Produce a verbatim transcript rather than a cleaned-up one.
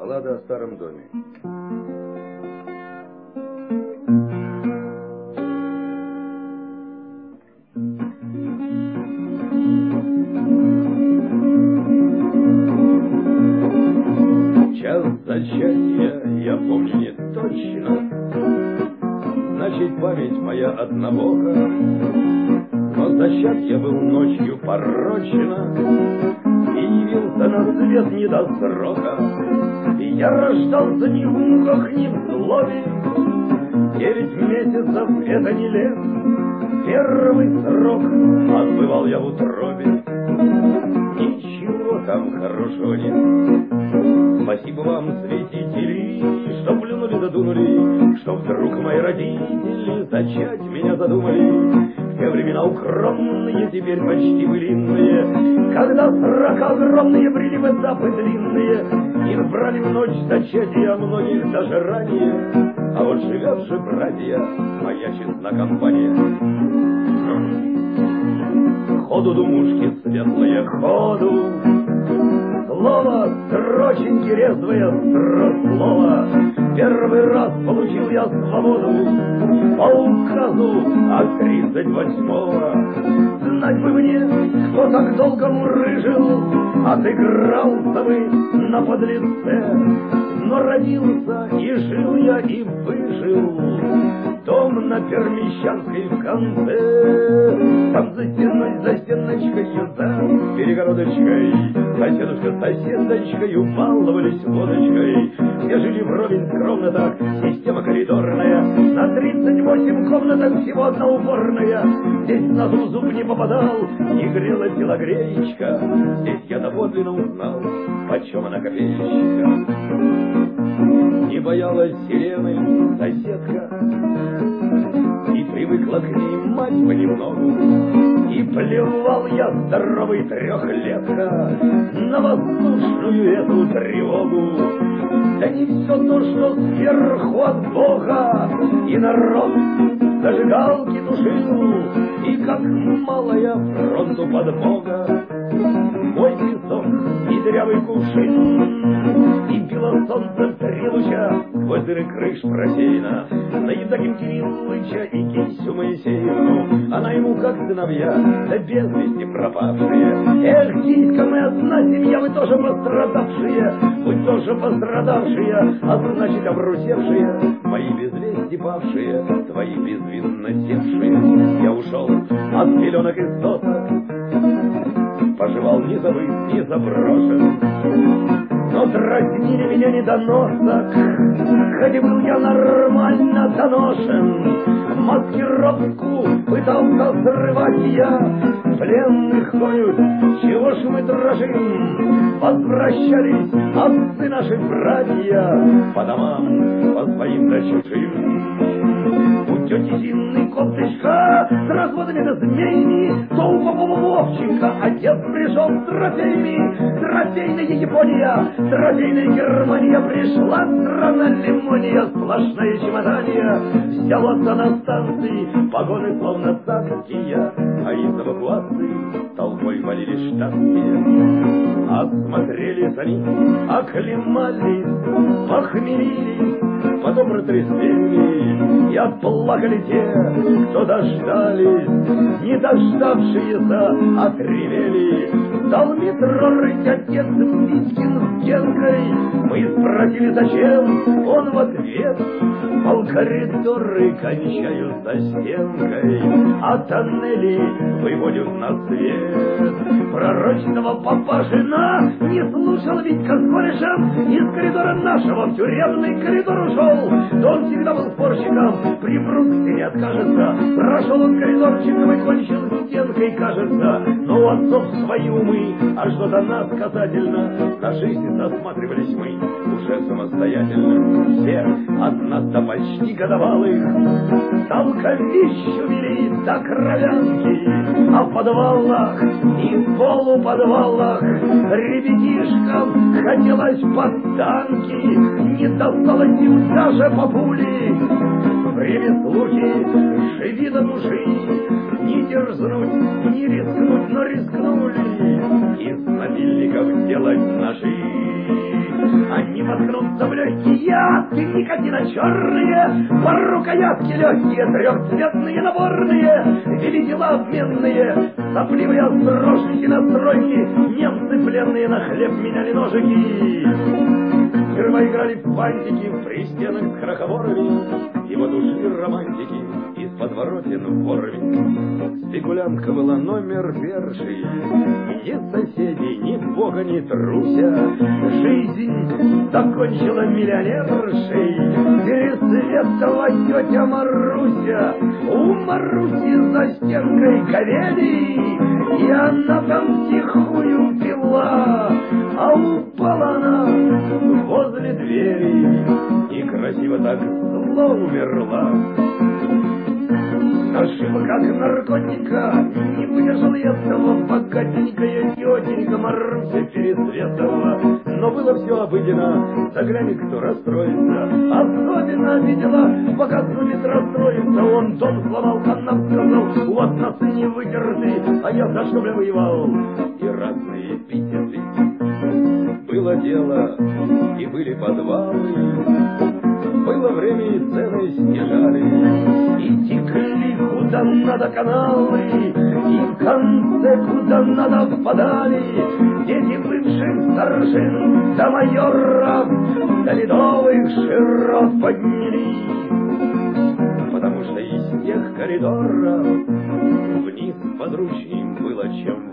Баллада о старом доме. Час зачатия я помню не точно, значит, память моя однобока. Но зачат я был ночью порочно и явился на свет не до срока. И я рождался ни в муках, ни в злобе. Девять месяцев — это не лет. Первый срок отбывал я в утробе. Ничего там хорошего нет. Спасибо вам, святители, что плюнули, задунули, что вдруг мои родители зачать меня задумали. В те времена укромные, теперь почти былинные, когда срока огромные, брели в этапы длинные, и брали в ночь зачатия многих даже ранее. А вот живет же, братья, моя честна компания. Ходу, думушки светлые, ходу. Слово, строченьки резвое, строслово. Первый раз получил я свободу по указу от тридцать восьмого. Знать бы мне, кто так долго мурыжил, отыгрался бы на подлеце. Но родился, и жил я, и выжил. Дом на Пермещанской в конце. Там за стеной, за стеночкой, за перегородочкой соседушка с соседочкой упалывались водочкой. Все жили вровень скромно так, система коридорная. На тридцать восемь комнаток всего одна уборная. Здесь на зуб зуб не попадал, не грела телогреечка. Здесь я доподлинно узнал, почем она копеечка. Не боялась сирены соседка, и привыкла к ней мать понемногу. И плевал я, здоровый трехлетка, на воздушную эту тревогу. Да не все то, что сверху от Бога, и народ зажигалки тушил, и как малая фронту подмога. Мой песок и дырявый кувшин, и било солнце три луча сквозь дыры крыш просеяна на Евдоким Кириллыча и Кисю Моисеевну. Она ему как сыновья, да без вести пропавшие. Эх, Киська, мы одна семья, вы тоже пострадавшие, вы тоже пострадавшие, а значит обрусевшие, мои без вести павшие, твои безвинно севшие. Я ушел от пеленок и сосок, поживал не забыт, не заброшен, но дразнили меня недоносок, хоть был я нормально доношен. Маскировку пытался срывать я, пленных гонят, чего ж мы дрожим? Возвращались отцы наши братья по домам, по своим да чужим. У тети Зины копточка с разводами да змеями, то у попова Вовчика отец пришел с трофеями. Трофейная Япония, трофейная Германия, пришла страна лимония, сплошная чемодания. Взялся на станции, погоны словно царские, а из эвакуации толпой валили штатские. Осмотрелись они, оклемались, похмелились, потом протрясели, и отплакали те, кто дождались, не дождавшиеся отревели. Дал метро рыть отец Витькин с Генкой. Мы спросили, зачем, он в ответ: пол коридоры кончаются стенкой, а тоннели выводят на свет. Пророчного папашина не слушал Витька с корешем, из коридора нашего в тюремный коридор ушел. Да он всегда был спорщиком, при Бруксе не откажется. Прошел он коридорчиком и кончил стенкой, кажется. Но у отцов свои умы, а что до нас касательно, на жизнь осматривались мы уже самостоятельно. Все от нас до почти годовалых толковищу вели до кровянки, а в подвалах и в полуподвалах ребятишкам хотелось под танки, не досталось им даже по пули. Время слухи, живи до души, не дерзнуть, не рискнуть, но рискнули из мобильников делать ножи. Они воткнуться в легкие ядки никотина черные, по рукоятке легкие, трехцветные наборные, вели дела обменные, сопливые острожники на стройке, немцы пленные на хлеб меняли ножики. Сперва играли в фантики, в пристенах крохоборами, и вот ушли романтики из подворотен ворами. Спекулянтка была номер перший, ни соседей, ни бога, ни труся. Жизнь закончила миллионершей, пересветала тетя Маруся. У Маруси за стенкой ковели, и она там тихую пила, а упала она возле двери и красиво так зло умерла. Нашего как наркотика не выдержал этого богатенькая тетенька Маруся Пересветова. Но было все обыденно, загляни, кто расстроится. Особенно обидела, пока сумит расстроиться. Он дом сломал, она сказал, вот нас не вытерты, а я за что, бля, воевал. И разные эпитеты. Было дело, и были подвалы, было время, и цены снижали, и текли куда надо каналы, и в конце куда надо впадали дети бывших старшин до майоров, до ледовых широт поднялись, потому что из тех коридоров вниз подручней было чем